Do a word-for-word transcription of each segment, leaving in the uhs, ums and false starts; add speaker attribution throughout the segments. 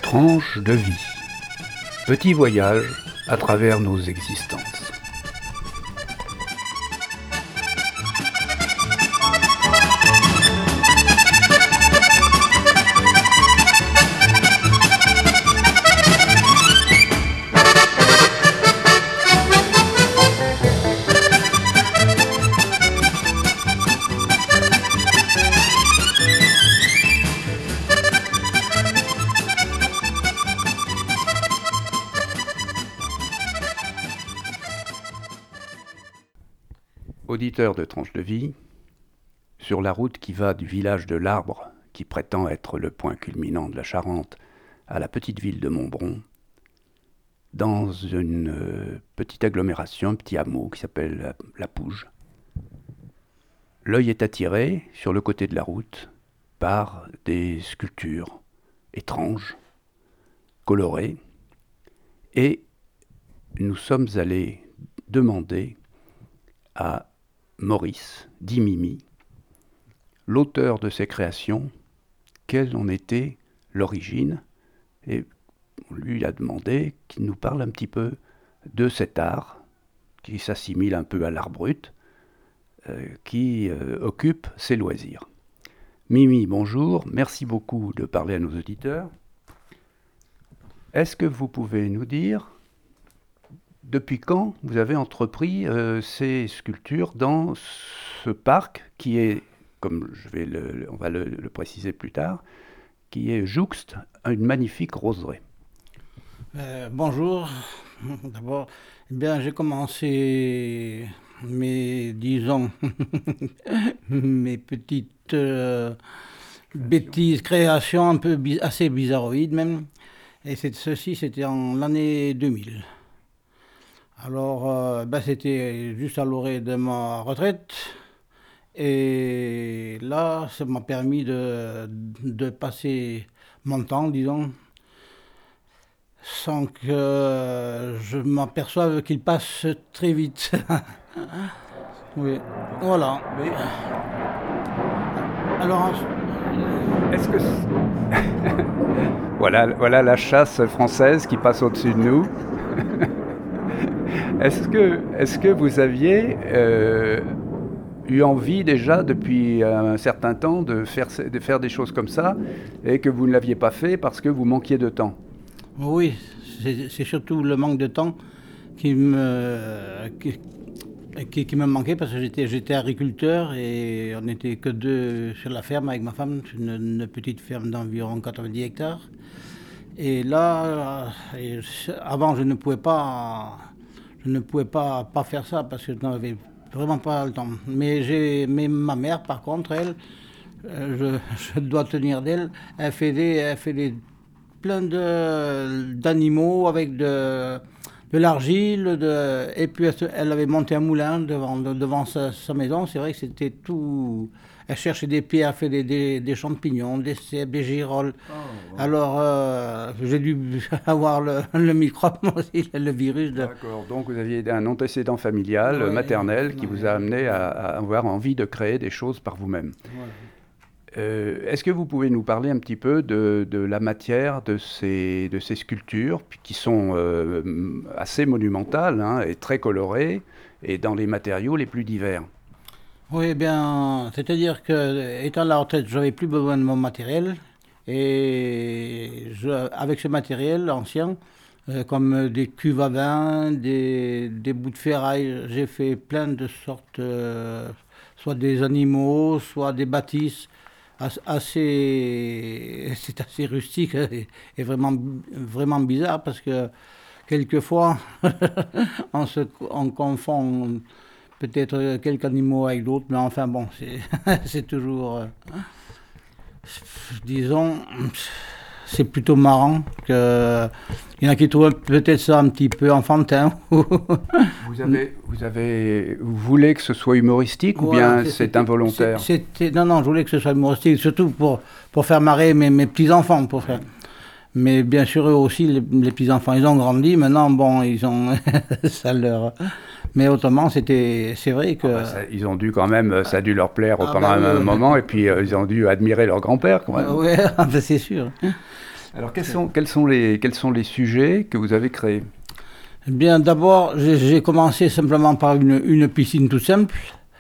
Speaker 1: Tranche de vie. Petit voyage à travers nos existences. Auditeur de Tranche de vie, sur la route qui va du village de l'Arbre, qui prétend être le point culminant de la Charente, à la petite ville de Montbron, dans une euh, petite agglomération, un petit hameau qui s'appelle la, la Pouge. L'œil est attiré, sur le côté de la route, par des sculptures étranges, colorées, et nous sommes allés demander à Maurice, dit Mimi, l'auteur de ces créations, quelle en était l'origine, et on lui a demandé qu'il nous parle un petit peu de cet art qui s'assimile un peu à l'art brut, euh, qui euh, occupe ses loisirs. Mimi, bonjour, merci beaucoup de parler à nos auditeurs. Est-ce que vous pouvez nous dire depuis quand vous avez entrepris euh, ces sculptures dans ce parc qui est, comme je vais le, le, on va le, le préciser plus tard, qui est jouxte à une magnifique roseraie?
Speaker 2: euh, Bonjour. D'abord, eh bien, j'ai commencé mes, disons, mes petites euh, bêtises, créations un peu bi- assez bizarroïdes même. Et c'est, ceci, c'était en l'année deux mille. Alors, euh, ben, c'était juste à l'orée de ma retraite. Et là, ça m'a permis de, de passer mon temps, disons, sans que je m'aperçoive qu'il passe très vite. Oui, voilà.
Speaker 1: Mais
Speaker 2: Alors,
Speaker 1: est-ce que voilà, voilà la chasse française qui passe au-dessus de nous. Est-ce que, est-ce que vous aviez euh, eu envie déjà depuis un certain temps de faire, de faire des choses comme ça et que vous ne l'aviez pas fait parce que vous manquiez de temps?
Speaker 2: oui, c'est, c'est surtout le manque de temps qui me, qui, qui, qui me manquait parce que j'étais, j'étais agriculteur et on n'était que deux sur la ferme avec ma femme, une, une petite ferme d'environ quatre-vingt-dix hectares. Et là, et avant, je ne pouvais pas... Je ne pouvais pas, pas faire ça parce que je n'avais vraiment pas le temps. Mais, j'ai, mais ma mère, par contre, elle, euh, je, je dois tenir d'elle, elle fait, des, elle fait des, plein de, d'animaux avec de, de l'argile. De, et puis elle, elle avait monté un moulin devant, devant sa, sa maison. C'est vrai que c'était tout... Elle cherchait des pierres, elle fait des, des, des champignons, des cèpes, des girolles. Oh, ouais. Alors, euh, j'ai dû avoir le, le microbe, aussi, le virus. De...
Speaker 1: D'accord, donc vous aviez un antécédent familial, ouais, maternel, qui ouais, vous a amené à, à avoir envie de créer des choses par vous-même. Ouais. Euh, est-ce que vous pouvez nous parler un petit peu de, de la matière de ces, de ces sculptures, qui sont euh, assez monumentales, hein, et très colorées, et dans les matériaux les plus divers?
Speaker 2: Oui, bien, c'est-à-dire que, étant à la retraite, je n'avais plus besoin de mon matériel. Et je, avec ce matériel ancien, euh, comme des cuves à vin, des, des bouts de ferraille, j'ai fait plein de sortes, euh, soit des animaux, soit des bâtisses, assez, c'est assez rustique et, et vraiment, vraiment bizarre parce que quelquefois, on, se, on confond peut-être quelques animaux avec d'autres, mais enfin bon, c'est, c'est toujours, euh, disons, c'est plutôt marrant. Que, il y en a qui trouvent peut-être ça un petit peu enfantin.
Speaker 1: vous, avez, vous, avez, vous voulez que ce soit humoristique, voilà, ou bien c'est, c'est involontaire?
Speaker 2: c'est, c'était, Non, non, je voulais que ce soit humoristique, surtout pour, pour faire marrer mes, mes petits-enfants. Pour faire. Mais bien sûr, eux aussi, les, les petits-enfants, ils ont grandi. Maintenant, bon, ils ont... ça leur... Mais autrement, c'était, c'est vrai que...
Speaker 1: Ah bah ça, ils ont dû quand même, ça a dû leur plaire ah pendant bah, un oui, moment, oui. Et puis euh, ils ont dû admirer leur grand-père quand même.
Speaker 2: Oui, c'est sûr.
Speaker 1: Alors, quels sont, quels sont les, quels sont les sujets que vous avez créés?
Speaker 2: Eh bien, d'abord, j'ai, j'ai commencé simplement par une, une piscine toute simple.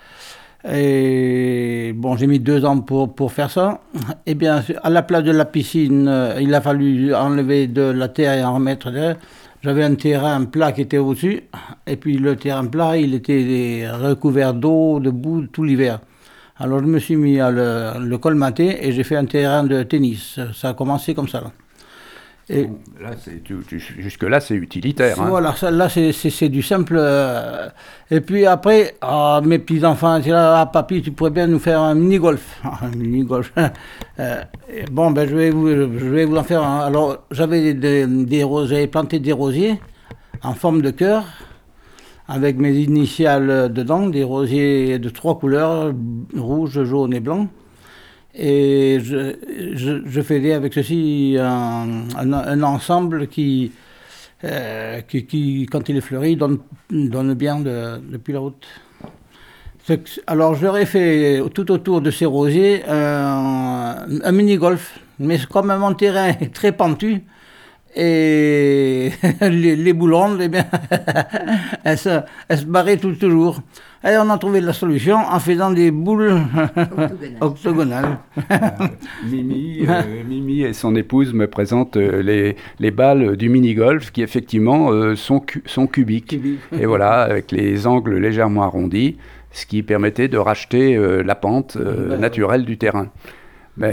Speaker 2: Et bon, j'ai mis deux ans pour, pour faire ça. Eh bien, à la place de la piscine, euh, il a fallu enlever de la terre et en remettre derrière. J'avais un terrain plat qui était au-dessus. Et puis le terrain plat, il était recouvert d'eau, de boue tout l'hiver. Alors je me suis mis à le, le colmater et j'ai fait un terrain de tennis. Ça a commencé comme ça. Là.
Speaker 1: Et bon, là, c'est, tu, tu, jusque-là, c'est utilitaire.
Speaker 2: Voilà,
Speaker 1: hein.
Speaker 2: ça, là, c'est, c'est, c'est du simple. Euh, et puis après, ah, mes petits-enfants étaient là, ah, papy, tu pourrais bien nous faire un mini-golf. Ah, un mini-golf. euh, bon, ben, je vais, vous, je vais vous en faire un. Alors, j'avais des, des rosiers, j'avais planté des rosiers en forme de cœur, avec mes initiales dedans, des rosiers de trois couleurs, rouge, jaune et blanc. Et je, je, je faisais avec ceci un, un, un ensemble qui, euh, qui, qui, quand il est fleuri, donne, donne bien de, depuis la route. Alors j'aurais fait tout autour de ces rosiers un, un mini-golf, mais comme mon terrain est très pentu, et les, les boulons, eh bien, elles, se, elles se barraient tout, toujours. Et on a trouvé la solution en faisant des boules octogonales.
Speaker 1: euh, Mimi, euh, Mimi et son épouse me présentent euh, les, les balles du mini-golf qui effectivement euh, sont, cu- sont cubiques.
Speaker 2: Cubique.
Speaker 1: Et voilà, avec les angles légèrement arrondis, ce qui permettait de racheter euh, la pente euh, ben, naturelle du terrain. Mais...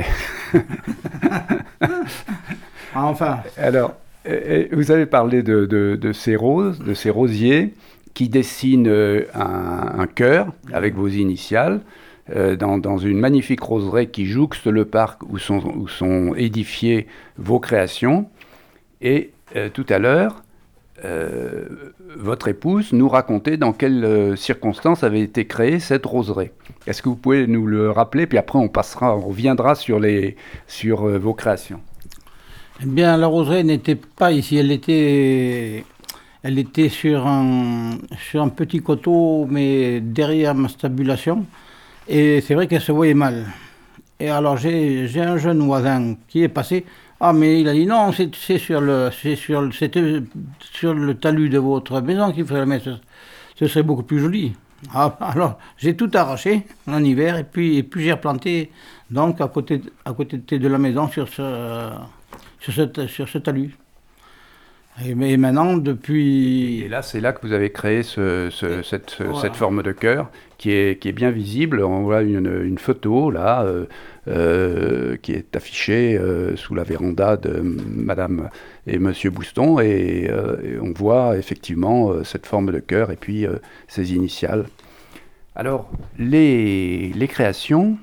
Speaker 2: Enfin.
Speaker 1: Alors, vous avez parlé de, de, de ces roses, de ces rosiers qui dessinent un, un cœur avec vos initiales euh, dans, dans une magnifique roseraie qui jouxte le parc où sont, où sont édifiées vos créations. Et euh, tout à l'heure, euh, votre épouse nous racontait dans quelles euh, circonstances avait été créée cette roseraie. Est-ce que vous pouvez nous le rappeler? Puis après, on passera, on reviendra sur, les, sur euh, vos créations.
Speaker 2: Eh bien, la roseraie n'était pas ici, elle était, elle était sur, un, sur un petit coteau, mais derrière ma stabulation. Et c'est vrai qu'elle se voyait mal. Et alors, j'ai, j'ai un jeune voisin qui est passé. Ah, mais il a dit non, c'est, c'est, sur, le, c'est, sur, le, c'est sur le talus de votre maison qu'il faudrait le mettre. Ce serait beaucoup plus joli. Ah, alors, j'ai tout arraché en hiver et puis, et puis j'ai replanté donc à côté, à côté de la maison sur ce... Sur ce, sur ce talus. Et, et maintenant, depuis...
Speaker 1: Et là, c'est là que vous avez créé ce, ce, cette, ce, voilà. cette forme de cœur qui est, qui est bien visible. On voit une, une photo, là, euh, euh, qui est affichée euh, sous la véranda de Madame et Monsieur Bouston. Et, euh, et on voit effectivement euh, cette forme de cœur et puis euh, ses initiales. Alors, les, les créations...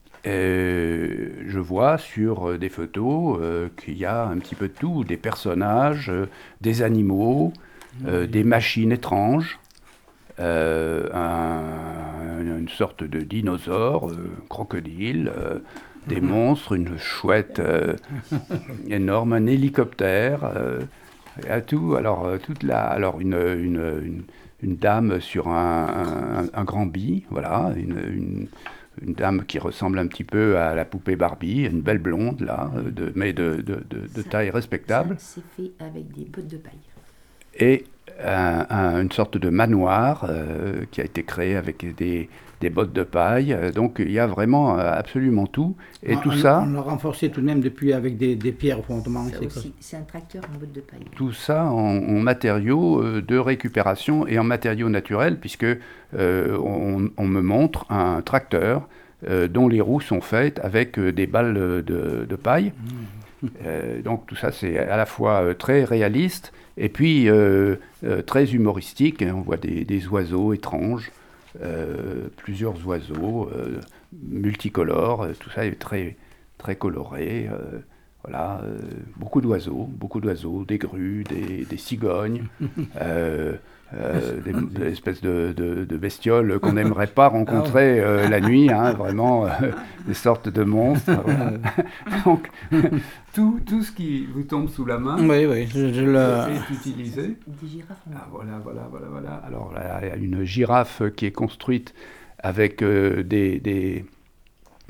Speaker 1: Euh, je vois sur euh, des photos euh, qu'il y a un petit peu de tout, des personnages, euh, des animaux, euh, des machines étranges, euh, un, une sorte de dinosaure, euh, crocodile, euh, des monstres, une chouette euh, énorme, un hélicoptère, euh, à tout. Alors, euh, toute la, alors une, une, une, une dame sur un, un, un grand bi, voilà, une, une une dame qui ressemble un petit peu à la poupée Barbie, une belle blonde, là, de, mais de, de, de, de taille respectable.
Speaker 3: Ça, c'est fait avec des bottes de paille.
Speaker 1: Et un, un, une sorte de manoir euh, qui a été créé avec des, des bottes de paille. Donc il y a vraiment euh, absolument tout. Et
Speaker 2: on,
Speaker 1: tout
Speaker 2: on,
Speaker 1: ça...
Speaker 2: On l'a renforcé tout de même depuis avec des, des pierres au fondement.
Speaker 3: Ça aussi, c'est un tracteur en bottes de paille.
Speaker 1: Tout ça en, en matériaux euh, de récupération et en matériaux naturels, puisque euh, on, on me montre un tracteur euh, dont les roues sont faites avec euh, des balles de, de paille. Mmh. Euh, donc tout ça, c'est à la fois euh, très réaliste et puis euh, euh, très humoristique. On voit des, des oiseaux étranges, euh, plusieurs oiseaux euh, multicolores. Tout ça est très, très coloré. Euh, voilà, euh, beaucoup d'oiseaux, beaucoup d'oiseaux, des grues, des, des cigognes. euh, Euh, des, des espèces de, de, de bestioles qu'on n'aimerait pas rencontrer euh, la nuit, hein, vraiment, euh, des sortes de monstres. Voilà. Donc, tout, tout ce qui vous tombe sous la main
Speaker 2: oui, oui, je, je le...
Speaker 1: est utilisé.
Speaker 3: Des girafes.
Speaker 1: Ah, voilà, voilà, voilà, voilà. Alors, là, il y a une girafe qui est construite avec euh, des, des,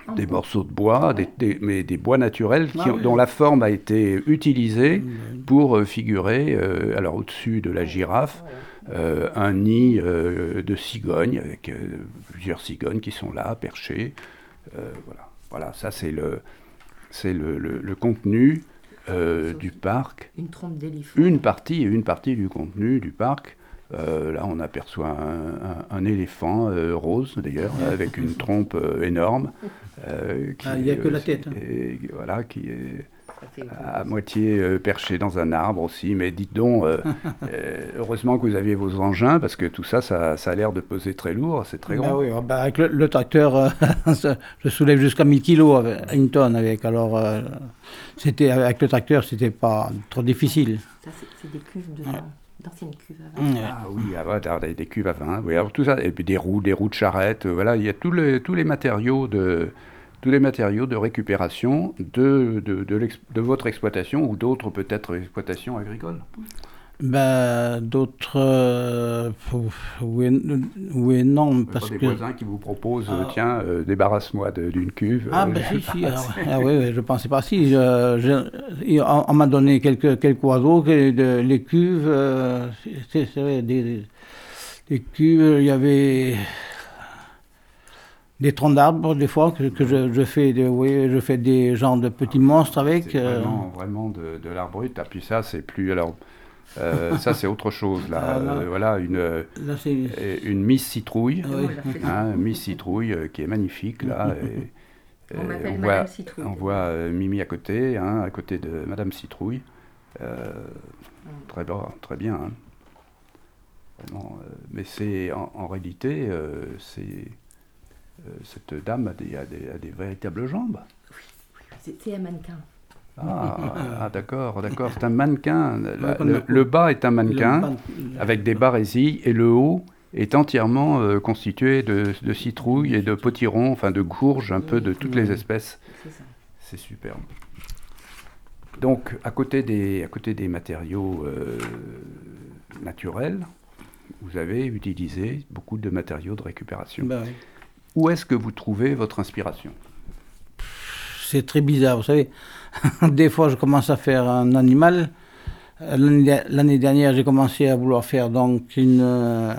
Speaker 1: des morceaux de bois, des, des, mais des bois naturels qui,
Speaker 2: Ah, oui.
Speaker 1: dont la forme a été utilisée pour euh, figurer, euh, alors au-dessus de la girafe, euh, un nid euh, de cigognes, avec euh, plusieurs cigognes qui sont là, perchées. Euh, voilà. Voilà, ça c'est le, c'est le, le, le contenu euh, du parc.
Speaker 3: Une trompe d'éléphant.
Speaker 1: Une partie, une partie du contenu du parc. Euh, là, on aperçoit un, un, un éléphant euh, rose, d'ailleurs, avec une trompe euh, énorme. Euh, qui,
Speaker 2: Ah, il n'y a que la tête. Hein.
Speaker 1: Et, voilà, qui est
Speaker 3: Ça fait-
Speaker 1: à moitié euh, perché dans un arbre aussi. Mais dites donc, euh, euh, heureusement que vous aviez vos engins, parce que tout ça, ça, ça a l'air de peser très lourd, c'est très
Speaker 2: Bah
Speaker 1: grand.
Speaker 2: oui, ah bah avec le, le tracteur, euh, ça- je soulève jusqu'à mille kilos, avec, une tonne avec. Alors, euh, c'était, avec le tracteur, c'était pas trop difficile.
Speaker 3: Ça, c'est c'est des cuves de vin, d'anciennes cuves à
Speaker 2: Mmh.
Speaker 3: vin.
Speaker 1: Ah oui, ah, voilà, des, des cuves à vin, oui, alors tout ça, et puis des roues, des roues de charrette, euh, voilà, il y a tous les, tous les matériaux de tous les matériaux de récupération de, de, de, l'ex- de votre exploitation ou d'autres peut-être exploitations agricoles.
Speaker 2: Ben, d'autres, euh, oui, et- oui et non,
Speaker 1: Pas
Speaker 2: parce
Speaker 1: des
Speaker 2: que...
Speaker 1: voisins qui vous proposent, euh,
Speaker 2: Ah.
Speaker 1: tiens, euh, débarrasse-moi de- d'une cuve.
Speaker 2: Ah
Speaker 1: euh,
Speaker 2: ben
Speaker 1: je-
Speaker 2: si, si, ah, ouais. Ah, oui, oui, je pensais pas si. Je, je- il- on on m'a donné quelques, quelques oiseaux, que- de- les cuves, euh, c'est c'est vrai, des, des- des cuves, il y avait des troncs d'arbres des fois que, que je, je fais, de, oui, je fais des genres de petits monstres avec.
Speaker 1: C'est
Speaker 2: euh,
Speaker 1: vraiment, vraiment de, de l'art brut. Ah, puis ça, c'est plus. Alors, euh, ça, c'est autre chose, là.
Speaker 2: Ah, là.
Speaker 1: Euh, voilà, une, euh,
Speaker 2: là, c'est...
Speaker 1: une Miss Citrouille.
Speaker 2: Ah
Speaker 3: Nous,
Speaker 2: oui.
Speaker 3: on l'a fait.
Speaker 1: Hein, Miss Citrouille euh, qui est magnifique là. Et,
Speaker 3: On
Speaker 1: et
Speaker 3: m'appelle
Speaker 1: voit,
Speaker 3: Madame Citrouille.
Speaker 1: on voit euh, Mimi à côté, hein, à côté de Madame Citrouille. Euh, très, bien, très bien. Hein. Vraiment, euh, mais c'est en, en réalité, euh, c'est euh, cette dame a des, a des, a des véritables jambes.
Speaker 3: C'est c'est un mannequin.
Speaker 1: Ah, ah, d'accord, d'accord. C'est un mannequin. La-
Speaker 2: Ouais, qu'on
Speaker 1: le,
Speaker 2: a-
Speaker 1: le bas est un mannequin
Speaker 2: le ban-
Speaker 1: avec des barésilles et le haut est entièrement euh, constitué de, de citrouilles et de potirons, enfin de gourges, un peu de toutes les espèces.
Speaker 3: C'est ça.
Speaker 1: C'est superbe. Donc, à côté des, à côté des matériaux euh, naturels, vous avez utilisé beaucoup de matériaux de récupération.
Speaker 2: Ben oui.
Speaker 1: Où est-ce que vous trouvez votre inspiration?
Speaker 2: C'est très bizarre, vous savez. Des fois, je commence à faire un animal. Euh, L'année der- l'année dernière, j'ai commencé à vouloir faire donc une, euh,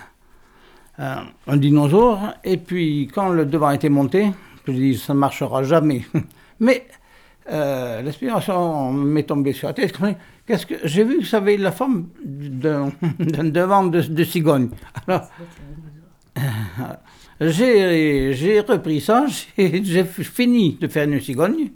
Speaker 2: un, un dinosaure. Et puis, quand le devant était monté, je me dis, ça ne marchera jamais. Mais euh, l'inspiration m'est tombée sur la tête. Qu'est-ce que j'ai vu que ça avait la forme d'un d'un devant de, de cigogne. Alors,
Speaker 3: C'est un dinosaure.
Speaker 2: j'ai j'ai repris ça, j'ai j'ai fini de faire une cigogne.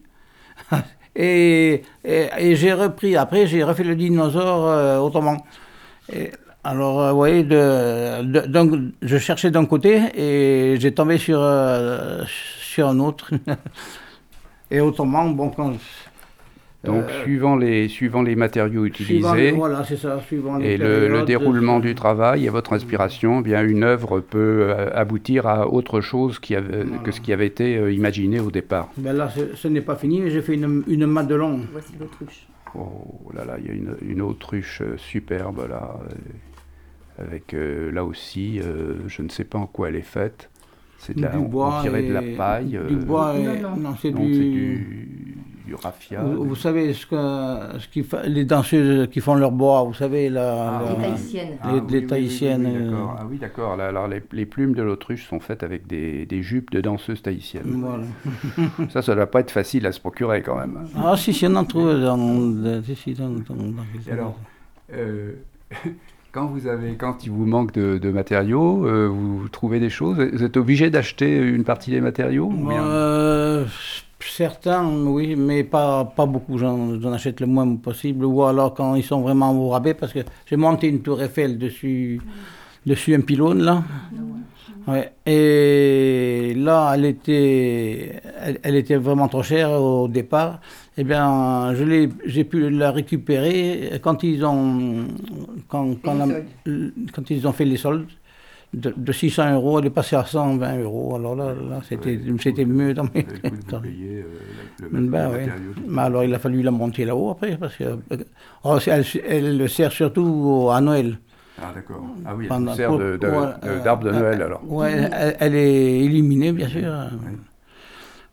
Speaker 2: Et, et, et j'ai repris, après, j'ai refait le dinosaure euh, autrement. Et, alors, euh, vous voyez, de, de- donc, je cherchais d'un côté et j'ai tombé sur, euh, sur un autre. Et autrement, bon, quand.
Speaker 1: Donc,
Speaker 2: euh,
Speaker 1: suivant, les, suivant les matériaux
Speaker 2: suivant-
Speaker 1: utilisés
Speaker 2: voilà, c'est ça, suivant les
Speaker 1: et le, le
Speaker 2: périodes,
Speaker 1: déroulement
Speaker 2: euh,
Speaker 1: du travail et votre inspiration, eh bien une œuvre peut euh, aboutir à autre chose qui avait-
Speaker 2: Voilà.
Speaker 1: que ce qui avait été euh, imaginé au départ.
Speaker 2: Ben là, ce, ce n'est pas fini, mais j'ai fait une, une madelon.
Speaker 3: Voici l'autruche.
Speaker 1: Oh là là, il y a une, une autruche euh, superbe là, euh, avec euh, là aussi, euh, je ne sais pas en quoi elle est faite. C'est de la,
Speaker 2: Du
Speaker 1: on-
Speaker 2: bois
Speaker 1: on dirait de la
Speaker 2: et-
Speaker 1: paille.
Speaker 2: Du
Speaker 1: euh,
Speaker 2: bois et.
Speaker 3: Non, non.
Speaker 2: Non, c'est
Speaker 1: non,
Speaker 2: du.
Speaker 1: c'est du, du raffia.
Speaker 2: Vous, vous savez ce que, ce qui fa- les danseuses qui font leur bois, vous savez la,
Speaker 1: Ah,
Speaker 2: la-
Speaker 3: Les tahitiennes.
Speaker 1: Ah,
Speaker 2: les-
Speaker 1: oui,
Speaker 2: les
Speaker 1: oui,
Speaker 2: tahitiennes,
Speaker 1: oui, oui,
Speaker 2: euh,
Speaker 1: d'accord. Ah oui, d'accord. Là, alors, les, les plumes de l'autruche sont faites avec des, des jupes de danseuses tahitiennes.
Speaker 2: Voilà.
Speaker 1: Ça, ça ne doit pas être facile à se procurer quand même.
Speaker 2: Ah si, si on en trouve dans, dans, si, dans, dans, dans quelques-
Speaker 1: Et alors, euh, quand vous avez, quand il vous manque de, de matériaux, euh, vous trouvez des choses. Vous êtes obligé d'acheter une partie des matériaux ou bien
Speaker 2: Euh, certains, oui, mais pas, pas beaucoup. J'en, j'en achète le moins possible. Ou alors quand ils sont vraiment au rabais, parce que j'ai monté une tour Eiffel dessus, dessus un pylône là. Ouais. Et là, elle était, elle, elle était vraiment trop chère au départ. Eh bien, je l'ai, j'ai pu la récupérer quand ils ont, quand, quand,
Speaker 3: les
Speaker 2: la-
Speaker 3: soldes.
Speaker 2: quand ils ont fait les soldes. De, de six cents euros, elle est passée à cent vingt euros. Alors là, là c'était,
Speaker 1: Ouais,
Speaker 2: c'était mieux dans mes
Speaker 1: Vous avez le coup de vous payer, euh, le, le
Speaker 2: Ben oui.
Speaker 1: matériau.
Speaker 2: Mais alors il a fallu la monter là-haut après, parce que oh, elle, elle sert surtout au- à Noël.
Speaker 1: Ah d'accord. Ah oui, elle
Speaker 2: Pendant-
Speaker 1: vous sert
Speaker 2: pour-
Speaker 1: de, de-
Speaker 2: ouais,
Speaker 1: de-
Speaker 2: euh,
Speaker 1: d'arbre de
Speaker 2: euh,
Speaker 1: Noël alors.
Speaker 2: Ouais, elle, elle est illuminée, bien sûr.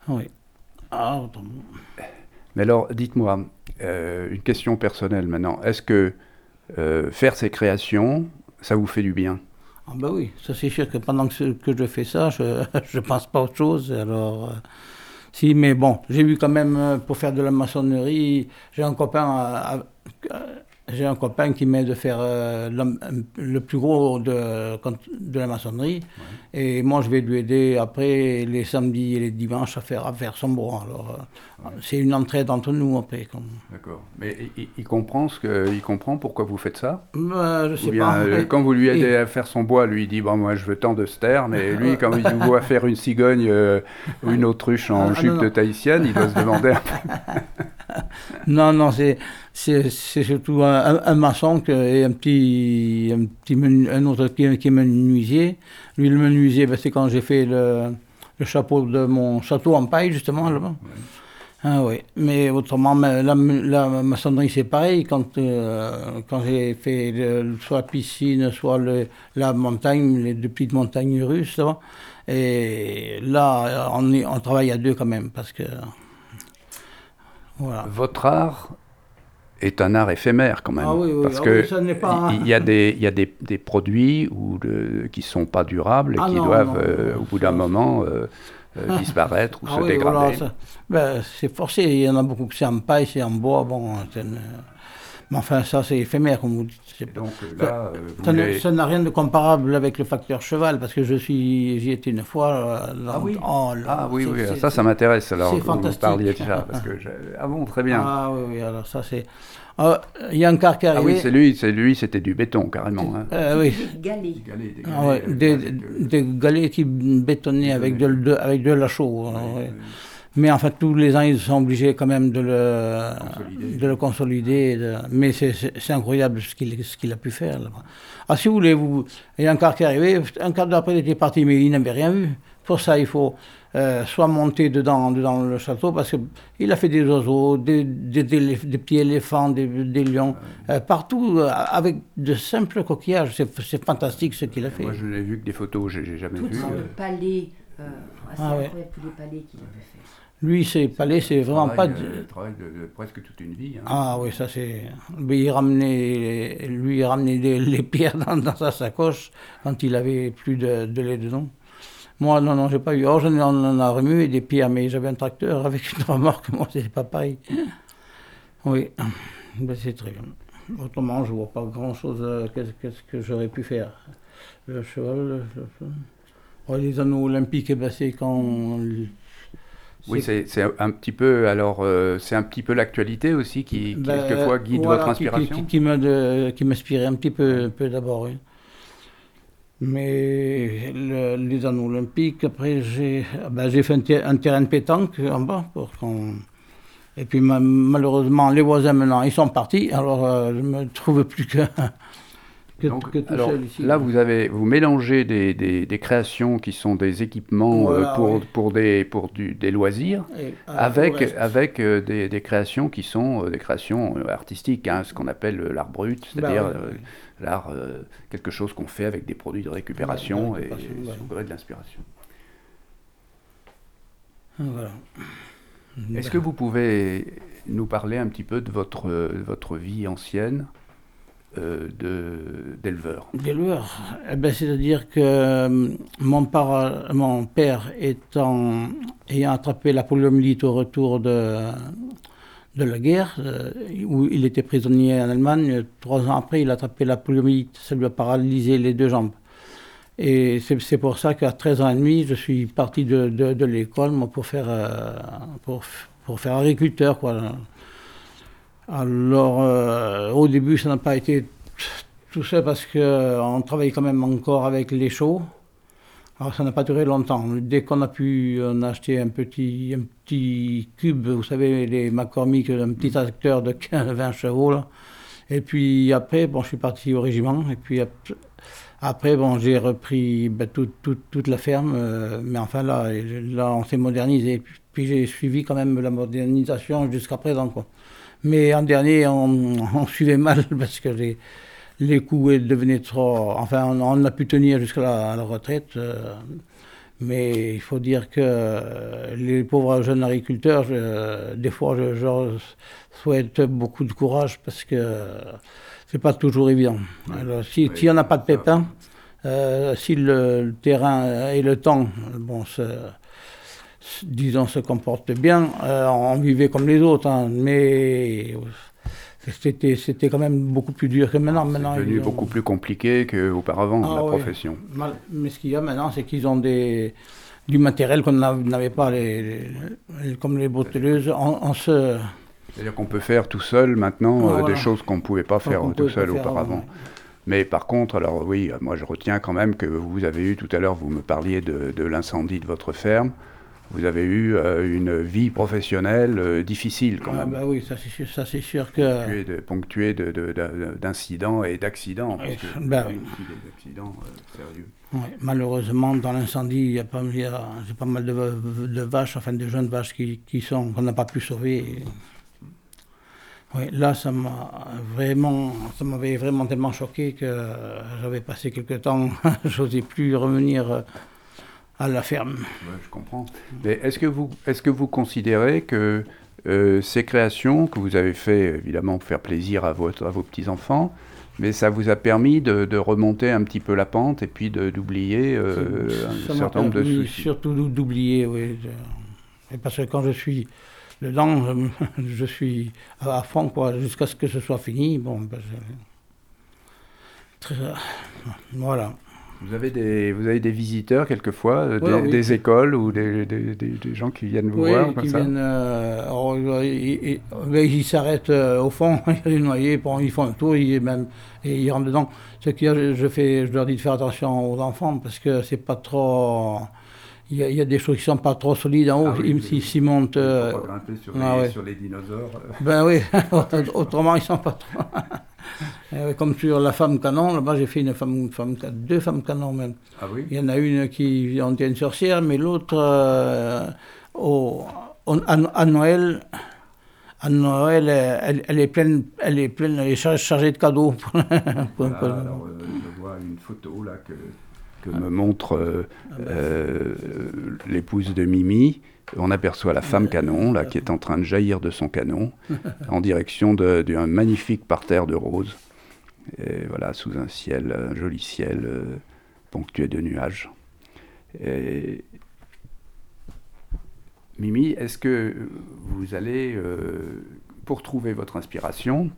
Speaker 2: Oui. Ah, autant.
Speaker 1: Mais alors, dites-moi, euh, une question personnelle maintenant. Est-ce que euh, faire ces créations, ça vous fait du bien?
Speaker 2: Ah ben oui, ça c'est sûr que pendant que, ce- que je fais ça, je ne pense pas à autre chose. Alors, euh, si, mais bon, j'ai vu quand même, euh, pour faire de la maçonnerie, j'ai un copain, à- à- j'ai un copain qui m'aide de faire euh, l'homme- le plus gros de, quand- de la maçonnerie. Et moi, je vais lui aider après les samedis et les dimanches à faire, à faire son bois. Alors, euh, c'est une entraide entre nous après. Comme...
Speaker 1: D'accord. Mais il, il comprend ce que, il comprend pourquoi vous faites ça?
Speaker 2: Ben, je sais
Speaker 1: Ou bien,
Speaker 2: pas.
Speaker 1: euh, quand vous lui
Speaker 2: Et-
Speaker 1: aidez à faire son bois, lui il dit bon moi je veux tant de ster, mais lui quand il vous voit faire une cigogne euh, ou une autruche en
Speaker 2: Ah, ah, non,
Speaker 1: jupe de
Speaker 2: non.
Speaker 1: tahitienne, il doit se demander un peu.
Speaker 2: Non, non, c'est, c'est, c'est surtout un, un- un maçon que- et un petit, un, petit menu- un autre qui, qui est menuisier. Lui, le menuisier, ben, c'est quand j'ai fait le, le chapeau de mon château en paille, justement, là-bas. Ah oui, mais autrement, mais la, la maçonnerie, c'est pareil. Quand, euh, quand j'ai fait le- soit la piscine, soit le- la montagne, les deux petites montagnes russes, là, et là, on, est- on travaille à deux quand même, parce que, voilà.
Speaker 1: Votre art est un art éphémère quand même,
Speaker 2: Ah oui, oui,
Speaker 1: parce
Speaker 2: ah
Speaker 1: que
Speaker 2: oui, ça n'est pas-
Speaker 1: il y a des il y a des, des produits ou de, qui sont pas durables et
Speaker 2: Ah
Speaker 1: qui
Speaker 2: non,
Speaker 1: doivent
Speaker 2: non,
Speaker 1: euh,
Speaker 2: non,
Speaker 1: au bout
Speaker 2: ça,
Speaker 1: d'un moment euh, euh, disparaître ou
Speaker 2: Ah
Speaker 1: se
Speaker 2: oui,
Speaker 1: dégrader.
Speaker 2: voilà, ça- ben, c'est forcé, il y en a beaucoup que c'est en paille, c'est en bois, bon, c'est une- mais enfin ça c'est éphémère comme vous dites. C'est
Speaker 1: Et
Speaker 2: pas-
Speaker 1: donc euh, là, euh, vous
Speaker 2: ça n'a-
Speaker 1: les-
Speaker 2: ça n'a rien de comparable avec le facteur cheval, parce que je suis, j'y étais une fois. euh, dans-
Speaker 1: Ah oui,
Speaker 2: oh là,
Speaker 1: ah oui,
Speaker 2: c'est-
Speaker 1: oui,
Speaker 2: c'est-
Speaker 1: ça, ça m'intéresse. Alors,
Speaker 2: c'est
Speaker 1: que vous
Speaker 2: fantastique.
Speaker 1: parliez de ça, parce que je- ah bon, très bien. Ah,
Speaker 2: Ah oui, oui, alors ça c'est... Ah, il y a un car qui est arrivé.
Speaker 1: oui, c'est lui, c'est lui, c'était du béton carrément. Hein.
Speaker 2: Euh, oui.
Speaker 3: Des galets.
Speaker 1: Des galets, des
Speaker 2: Ah ouais,
Speaker 1: galets, euh,
Speaker 2: des,
Speaker 1: avec, euh,
Speaker 2: des galets qui bétonnaient avec de, de- avec de la chaux. hein,
Speaker 1: oui,
Speaker 2: ouais.
Speaker 1: oui.
Speaker 2: Mais en fait, tous les ans, ils sont obligés quand même de le
Speaker 1: Consolider.
Speaker 2: de le consolider. de- Mais c'est- c'est c'est incroyable ce qu'il ce qu'il a pu faire. Là. Ah, si vous voulez, vous... il y a un quart qui est arrivé, un quart d'heure après, il était parti, mais il n'avait rien vu. Pour ça, il faut euh, soit monter dedans, dedans le château, parce qu'il a fait des oiseaux, des, des, des, des petits éléphants, des, des lions, euh, partout, euh, avec de simples coquillages. C'est c'est fantastique ce qu'il a fait.
Speaker 1: Moi, je n'ai vu que des photos, j'ai j'ai jamais
Speaker 3: Toutes
Speaker 1: vu.
Speaker 3: sortes
Speaker 1: euh,
Speaker 3: de palais. Euh, assez
Speaker 2: Ah ouais.
Speaker 3: incroyable, tous les palais qu'il avait fait.
Speaker 2: Lui, ses palais, c'est vraiment pas...
Speaker 1: travail,
Speaker 2: de-
Speaker 1: euh, travail de, de presque toute une vie. Hein.
Speaker 2: Ah oui, ça c'est... Mais il ramenait, lui, il ramenait des- les pierres dans, dans sa sacoche quand il avait plus de, de lait dedans. Moi, non, non, j'ai pas eu. Oh, j'en ai- on en a remué des pierres, mais j'avais un tracteur avec une remorque. Moi, c'était pas pareil. Oui, ben, c'est très bien. Autrement, je vois pas grand-chose. euh, Qu'est-ce qu'est-ce que j'aurais pu faire? Le cheval... le- le- Oh, les anneaux olympiques, eh ben, c'est quand...
Speaker 1: Oui, c'est c'est un petit peu, alors, euh, c'est un petit peu l'actualité aussi qui, qui
Speaker 2: Ben,
Speaker 1: quelquefois guide
Speaker 2: voilà,
Speaker 1: votre
Speaker 2: qui- qui-
Speaker 1: inspiration.
Speaker 2: Qui, qui, me de- qui m'inspirait un petit peu, un peu d'abord, oui. Mais le- les anneaux olympiques, après, j'ai ben, j'ai fait un, ter- un terrain de pétanque en bas. Pour qu'on... Et puis ma- malheureusement, les voisins maintenant, ils sont partis, alors euh, je ne me trouve plus que, que,
Speaker 1: Donc,
Speaker 2: que tout
Speaker 1: alors,
Speaker 2: seul ici.
Speaker 1: là, vous avez vous mélangez des, des, des créations qui sont des équipements euh,
Speaker 2: Voilà,
Speaker 1: pour,
Speaker 2: oui.
Speaker 1: pour, des, pour du, des loisirs,
Speaker 2: Et, ah, au
Speaker 1: avec,
Speaker 2: reste.
Speaker 1: avec euh, des, des créations qui sont euh, des créations euh, artistiques, hein, ce qu'on appelle euh, l'art brut, c'est-à-dire
Speaker 2: Bah oui,
Speaker 1: euh,
Speaker 2: oui.
Speaker 1: l'art, euh, quelque chose qu'on fait avec des produits de récupération
Speaker 2: Ouais, de
Speaker 1: et
Speaker 2: récupération, ouais.
Speaker 1: sous gré de l'inspiration.
Speaker 2: Voilà.
Speaker 1: Est-ce que vous pouvez nous parler un petit peu de votre, euh, votre vie ancienne euh, de- d'éleveur?
Speaker 2: D'éleveur. Eh ben, c'est-à-dire que euh, mon, para- mon père étant, ayant attrapé la poliomyélite au retour de, de la guerre, euh, où il était prisonnier en Allemagne, trois ans après, il a attrapé la poliomyélite. Ça lui a paralysé les deux jambes. Et c'est c'est pour ça qu'à treize ans et demi, je suis parti de, de, de l'école moi, pour, faire, euh, pour, pour faire agriculteur, quoi. Alors, euh, au début, ça n'a pas été tout ça parce qu'on travaille quand même encore avec les chaux. Alors, ça n'a pas duré longtemps. Dès qu'on a pu, on a acheté un petit, un petit cube, vous savez, les McCormick, un petit tracteur de quinze vingt chevaux, là. Et puis après, bon, je suis parti au régiment. Et puis ap- après, bon, j'ai repris ben, toute, toute, toute la ferme. euh, mais enfin, là, là on s'est modernisé. Puis, puis j'ai suivi quand même la modernisation jusqu'à présent, quoi. Mais en dernier, on, on suivait mal parce que les, les coûts devenaient trop... Enfin, on, on a pu tenir jusqu'à la, à la retraite. euh, Mais il faut dire que euh, les pauvres jeunes agriculteurs, je- des fois, je, je leur souhaite beaucoup de courage parce que euh, c'est pas toujours évident. Alors, si,
Speaker 1: Oui,
Speaker 2: s'il n'y en a pas de
Speaker 1: ça,
Speaker 2: pépins, euh, si le, le terrain et le temps, bon, se, se- disons, se comportent bien, euh, on vivait comme les autres, hein, mais c'était, c'était quand même beaucoup plus dur que maintenant.
Speaker 1: c'est
Speaker 2: Maintenant,
Speaker 1: devenu
Speaker 2: ils ont-
Speaker 1: beaucoup plus compliqué qu'auparavant,
Speaker 2: Ah
Speaker 1: la
Speaker 2: oui.
Speaker 1: profession.
Speaker 2: Mal- Mais ce qu'il y a maintenant, c'est qu'ils ont des, du matériel qu'on n'a- n'avait pas, les, les- comme les botteleuses. On, on se,
Speaker 1: C'est-à-dire qu'on peut faire tout seul maintenant
Speaker 2: Ah,
Speaker 1: euh,
Speaker 2: voilà.
Speaker 1: des choses qu'on ne pouvait pas faire
Speaker 2: qu'on
Speaker 1: euh, tout
Speaker 2: pouvait pas
Speaker 1: seul
Speaker 2: faire
Speaker 1: auparavant.
Speaker 2: avant.
Speaker 1: Mais par contre, alors oui, euh, moi je retiens quand même que vous avez eu, tout à l'heure vous me parliez de, de l'incendie de votre ferme, vous avez eu euh, une vie professionnelle euh, difficile quand
Speaker 2: Ah,
Speaker 1: même,
Speaker 2: bah oui, ça c'est sûr, ça c'est sûr que.
Speaker 1: ponctuée de- ponctuée de- de- de- d'incidents et d'accidents, parce que
Speaker 2: Ouais,
Speaker 1: il y
Speaker 2: ben
Speaker 1: a
Speaker 2: oui.
Speaker 1: aussi des accidents euh, sérieux.
Speaker 2: Ouais, malheureusement, dans l'incendie, il y a pas, il y a- j'ai pas mal de, de vaches, enfin de jeunes vaches qui, qui sont, qu'on n'a pas pu sauver. Et- ouais, là, ça m'a vraiment, ça m'avait vraiment tellement choqué que j'avais passé quelque temps, j'osais plus revenir euh, à la ferme.
Speaker 1: Ouais, je comprends. Mais est-ce que vous, est-ce que vous considérez que euh, ces créations que vous avez fait, évidemment, pour faire plaisir à, votre, à vos petits-enfants, mais ça vous a permis de, de remonter un petit peu la pente et puis de, d'oublier euh,
Speaker 2: Ça
Speaker 1: un
Speaker 2: m'a
Speaker 1: certain nombre de
Speaker 2: permis
Speaker 1: soucis?
Speaker 2: surtout d'ou- d'oublier, oui. de- et parce que quand je suis dedans, je, je suis à à fond, quoi, jusqu'à ce que ce soit fini. Bon, ben, je- très- voilà.
Speaker 1: Vous avez des, vous avez des visiteurs quelquefois, euh,
Speaker 2: Ouais,
Speaker 1: des,
Speaker 2: oui.
Speaker 1: des écoles ou des, des- des- des gens qui viennent vous
Speaker 2: Oui,
Speaker 1: voir comme
Speaker 2: qui
Speaker 1: ça?
Speaker 2: viennent, euh, alors, euh, ils, ils- ben, ils s'arrêtent euh, au fond, ils noyés, bon, ils font un tour, ils, même, et ils rentrent dedans. Ce qu'il y a, je, je fais, je leur dis de faire attention aux enfants parce que c'est pas trop. Il y, a, il y a des choses qui sont pas trop solides en haut.
Speaker 1: Ah oui,
Speaker 2: Ils-
Speaker 1: oui,
Speaker 2: s'ils
Speaker 1: oui.
Speaker 2: s'ils montent.
Speaker 1: Il ne
Speaker 2: euh,
Speaker 1: faut pas grimper sur,
Speaker 2: ah
Speaker 1: les,
Speaker 2: ouais.
Speaker 1: sur les dinosaures. euh.
Speaker 2: Ben oui, autrement ils sont pas trop. Euh, Comme sur la femme canon, là-bas j'ai fait une femme, une femme, deux femmes canon même.
Speaker 1: Ah oui?
Speaker 2: Il y en a une qui on tient une sorcière, mais l'autre euh, au- au- à, à Noël, à Noël, elle, elle est pleine, elle est pleine, elle est char- chargée de cadeaux. Pour, pour-
Speaker 1: Voilà,
Speaker 2: pour-
Speaker 1: alors, euh, je vois une photo là que, que me montre euh, euh, l'épouse de Mimi. On aperçoit la femme canon là, qui est en train de jaillir de son canon en direction de- d'un magnifique parterre de roses. Et voilà, sous un ciel, un joli ciel euh, ponctué de nuages. Et Mimi, est-ce que vous allez, euh, pour trouver votre inspiration,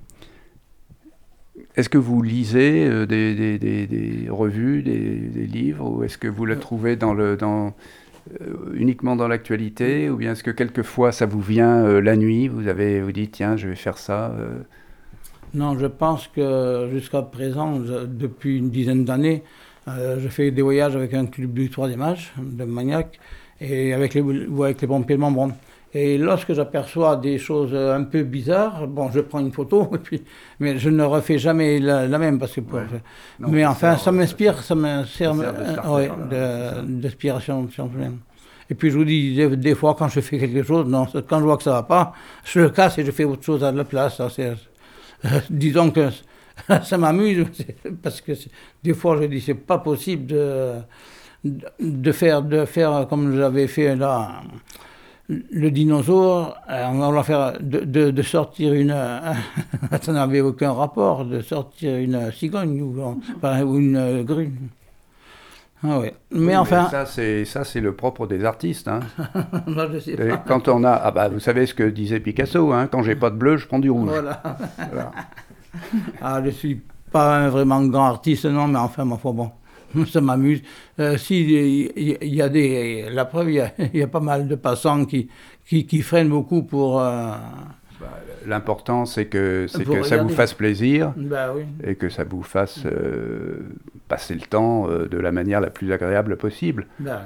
Speaker 1: est-ce que vous lisez euh, des, des- des- des revues, des, des livres, ou est-ce que vous le trouvez dans le, dans, euh, uniquement dans l'actualité, ou bien est-ce que quelquefois ça vous vient euh, la nuit, vous avez vous dites tiens je vais faire ça euh,
Speaker 2: Non, je pense que jusqu'à présent, je- depuis une dizaine d'années, euh, je fais des voyages avec un club du troisième âge, de Magnac, et avec les, ou avec les pompiers de Montbron. Et lorsque j'aperçois des choses un peu bizarres, bon, je prends une photo, et puis, mais je ne refais jamais la, la même, parce que pour-
Speaker 1: Ouais. Non,
Speaker 2: mais
Speaker 1: ça
Speaker 2: enfin,
Speaker 1: sert,
Speaker 2: ça
Speaker 1: euh,
Speaker 2: m'inspire,
Speaker 1: ça
Speaker 2: ça m'inspire,
Speaker 1: ça sert de starter,
Speaker 2: ouais,
Speaker 1: voilà.
Speaker 2: de- d'inspiration, si on peut dire. Et puis je vous dis, des, des fois, quand je fais quelque chose, non, quand je vois que ça va pas, je le casse et je fais autre chose à la place. Ça, c'est- euh, disons que ça m'amuse, parce que c'est- des fois je dis, c'est pas possible de, de, faire, de faire comme j'avais fait là, le dinosaure, euh, on va faire, de, de, de sortir une, ça n'avait aucun rapport, de sortir une cigogne ou, enfin, ou une grue. Ah ouais. Mais
Speaker 1: oui,
Speaker 2: enfin,
Speaker 1: ça c'est ça c'est le propre des artistes. Hein.
Speaker 2: moi, je sais
Speaker 1: Et
Speaker 2: pas.
Speaker 1: quand on a ah bah vous savez ce que disait Picasso, hein, quand j'ai pas de bleu je prends du rouge.
Speaker 2: Voilà.
Speaker 1: Voilà.
Speaker 2: Ah, je suis pas un vraiment grand artiste, non, mais enfin, ma foi, bon, ça m'amuse. Euh, si, il y, y a des, la preuve, il y a, il y a pas mal de passants qui, qui, qui freinent beaucoup pour. Euh,
Speaker 1: Bah, l'important c'est que c'est
Speaker 2: Pour
Speaker 1: que ça vous
Speaker 2: regarder.
Speaker 1: fasse plaisir
Speaker 2: bah oui.
Speaker 1: et que ça vous fasse euh, passer le temps euh, de la manière la plus agréable possible.
Speaker 2: Bah,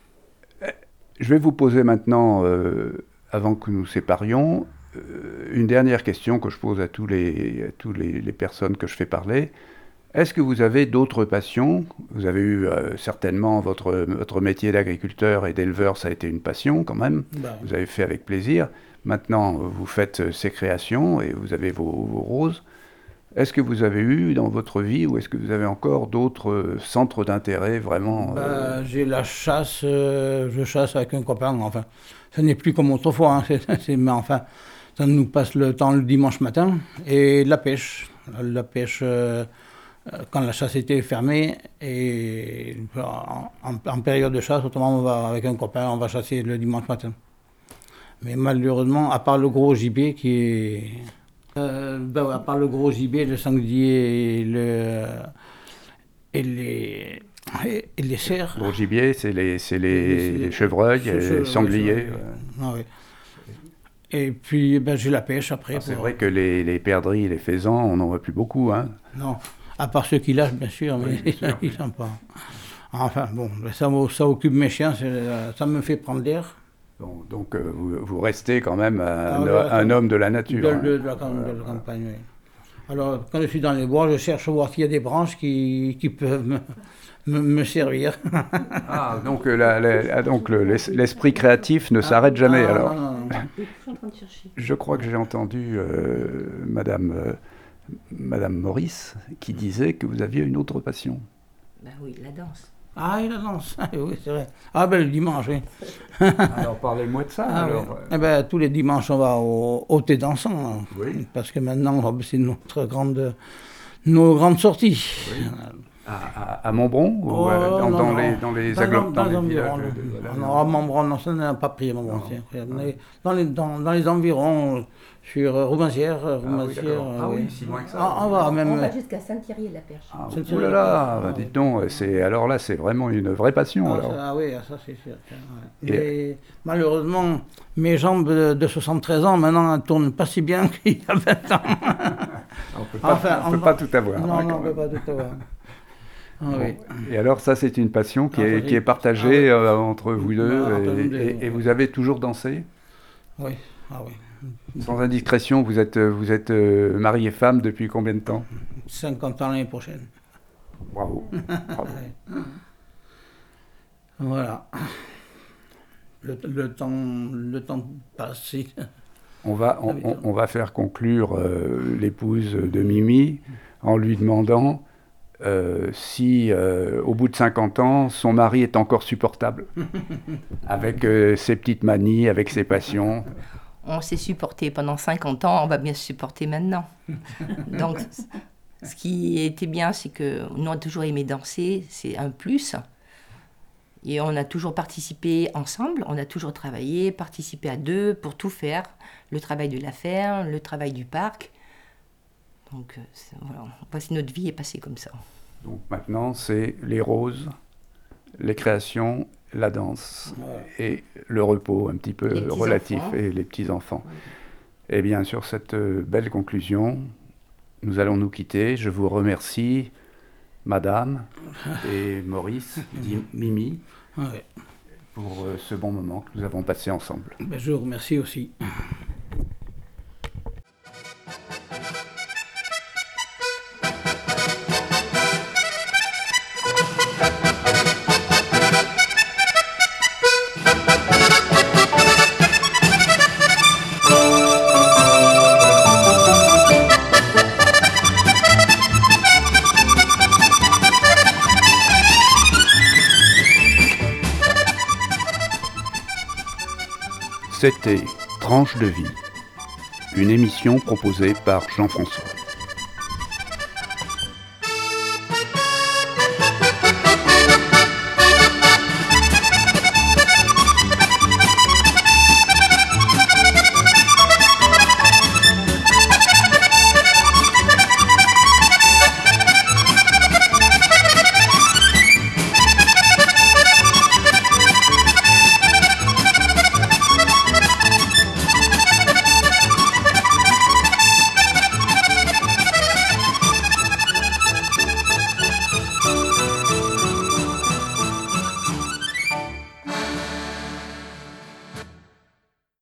Speaker 1: Je vais vous poser maintenant, euh, avant que nous séparions, euh, une dernière question que je pose à tous les, à tous les, les personnes que je fais parler. Est-ce que vous avez d'autres passions? Vous avez eu euh, certainement votre, votre métier d'agriculteur et d'éleveur, ça a été une passion quand même.
Speaker 2: bah,
Speaker 1: Vous avez fait avec plaisir. Maintenant, vous faites ces créations et vous avez vos, vos roses. Est-ce que vous avez eu dans votre vie, ou est-ce que vous avez encore d'autres euh, centres d'intérêt vraiment euh,
Speaker 2: Ben, j'ai la chasse, euh, je chasse avec un copain, enfin, ce n'est plus comme autrefois, hein, c'est, c'est- mais enfin, ça nous passe le temps le dimanche matin, et la pêche, la pêche euh, euh, quand la chasse était fermée, et en, en- en période de chasse, autrement on va avec un copain, on va chasser le dimanche matin. Mais malheureusement, à part le gros gibier qui est... euh, ben ouais, à part le gros gibier, le sanglier et, le, et les, et, et les cerfs.
Speaker 1: Gros gibier, c'est les, c'est les,
Speaker 2: C'est-
Speaker 1: les chevreuils,
Speaker 2: che-
Speaker 1: les
Speaker 2: che-
Speaker 1: sangliers.
Speaker 2: ouais,
Speaker 1: euh.
Speaker 2: ah ouais. Et puis ben, j'ai la pêche après.
Speaker 1: Alors, c'est
Speaker 2: pour-
Speaker 1: vrai que les, les perdrix, les faisans, on n'en voit plus beaucoup. Hein.
Speaker 2: Non, à part ceux qui lâchent, bien sûr, mais
Speaker 1: Oui, bien sûr,
Speaker 2: ils
Speaker 1: oui.
Speaker 2: sont pas. Enfin bon, ben, ça, me- ça occupe mes chiens, c'est, euh, ça me fait prendre l'air.
Speaker 1: Bon, donc euh, vous, vous restez quand même un,
Speaker 2: Ah, ouais,
Speaker 1: un
Speaker 2: ouais.
Speaker 1: homme de la
Speaker 2: De,
Speaker 1: nature.
Speaker 2: de-
Speaker 1: hein.
Speaker 2: de la, cam- de la campagne, oui. Alors, quand je suis dans les bois, je cherche à voir s'il y a des branches qui, qui peuvent me, me, me servir.
Speaker 1: Ah, donc, euh, la- la- ah, donc le- l'es- l'esprit créatif ne s'arrête jamais.
Speaker 2: Ah,
Speaker 1: alors.
Speaker 2: non, non, non.
Speaker 3: Je suis en train de chercher.
Speaker 1: Je crois que j'ai entendu euh, Madame, euh, Madame Maurice qui disait que vous aviez une autre passion.
Speaker 3: Ben oui, la danse.
Speaker 2: Ah, il danse, ah, oui, c'est vrai. Ah, ben le dimanche, oui.
Speaker 1: Alors parlez-moi de ça.
Speaker 2: Ah,
Speaker 1: alors.
Speaker 2: oui. Eh ben, tous les dimanches, on va au, au thé dansant. hein.
Speaker 1: Oui.
Speaker 2: Parce que maintenant, oh, ben, c'est notre grande, nos grandes sorties.
Speaker 1: À, à- à Montbron ou
Speaker 2: Oh,
Speaker 1: euh, dans,
Speaker 2: non,
Speaker 1: dans
Speaker 2: non.
Speaker 1: les dans les
Speaker 2: Dans,
Speaker 1: agglo-
Speaker 2: dans,
Speaker 1: dans
Speaker 2: les
Speaker 1: les
Speaker 2: environs.
Speaker 1: villages
Speaker 2: là.
Speaker 1: de- de- voilà.
Speaker 2: non, à Montbron, non, ça n'a pas pris à Montbron.
Speaker 1: Non.
Speaker 2: c'est incroyable. Mais dans, les, dans, dans les environs, sur euh, Roumazières, euh,
Speaker 1: Ah oui,
Speaker 2: Roumazières,
Speaker 1: d'accord.
Speaker 2: euh,
Speaker 1: Ah oui,
Speaker 2: oui.
Speaker 1: si loin que ça.
Speaker 2: Ah, on va
Speaker 3: On
Speaker 2: même.
Speaker 3: va jusqu'à Saint-Thierry-la-Perche.
Speaker 1: Ah,
Speaker 2: C'est
Speaker 1: ouh là
Speaker 2: sûr.
Speaker 1: là,
Speaker 2: Ah,
Speaker 1: dites donc, c'est alors là c'est vraiment une vraie passion
Speaker 2: Ah,
Speaker 1: alors.
Speaker 2: ça, ah oui, ah, ça c'est sûr. tiens, ouais.
Speaker 1: Et-
Speaker 2: Mais malheureusement, mes jambes de, de soixante-treize ans maintenant ne tournent pas si bien qu'il y a vingt ans.
Speaker 1: On peut pas,
Speaker 2: Enfin,
Speaker 1: on
Speaker 2: on
Speaker 1: peut
Speaker 2: va-
Speaker 1: pas tout avoir.
Speaker 2: non,
Speaker 1: hein,
Speaker 2: non,
Speaker 1: quand
Speaker 2: on ne peut
Speaker 1: même.
Speaker 2: pas tout avoir. Ah,
Speaker 1: Bon.
Speaker 2: oui.
Speaker 1: Et alors ça c'est une passion qui
Speaker 2: Ah,
Speaker 1: est
Speaker 2: ça,
Speaker 1: qui
Speaker 2: c'est-
Speaker 1: est partagée
Speaker 2: ah, oui.
Speaker 1: euh, entre vous deux
Speaker 2: Ah, entre
Speaker 1: et,
Speaker 2: nous deux,
Speaker 1: et-
Speaker 2: oui.
Speaker 1: et vous avez toujours dansé.
Speaker 2: Oui, ah oui.
Speaker 1: Sans indiscrétion, vous êtes vous êtes euh, mari et femme depuis combien de temps?
Speaker 2: cinquante ans l'année prochaine.
Speaker 1: Bravo. Bravo.
Speaker 2: Voilà. Le, le temps, le temps passe. c'est-
Speaker 1: On va, on, on- on va faire conclure euh, l'épouse de Mimi en lui demandant euh, si, euh, au bout de cinquante ans, son mari est encore supportable, avec euh, ses petites manies, avec ses passions.
Speaker 4: On s'est supporté pendant cinquante ans, on va bien se supporter maintenant. Donc, ce qui était bien, c'est que nous, on a toujours aimé danser, c'est un plus. Et on a toujours participé ensemble, on a toujours travaillé, participé à deux pour tout faire. Le travail de la ferme, le travail du parc. Donc, euh, c'est- voilà, voici notre vie est passée comme ça.
Speaker 1: Donc maintenant, c'est les roses, les créations, la danse
Speaker 2: Voilà.
Speaker 1: et le repos un petit peu
Speaker 4: Les petits
Speaker 1: relatif
Speaker 4: enfants.
Speaker 1: et les petits-enfants. Et bien, sur cette euh, belle conclusion, nous allons nous quitter. Je vous remercie, Madame et Maurice, dit Mimi,
Speaker 2: Ouais.
Speaker 1: pour euh, ce bon moment que nous avons passé ensemble.
Speaker 2: Ben, je vous remercie aussi.
Speaker 1: C'était Tranche de vie, une émission proposée par Jean-François.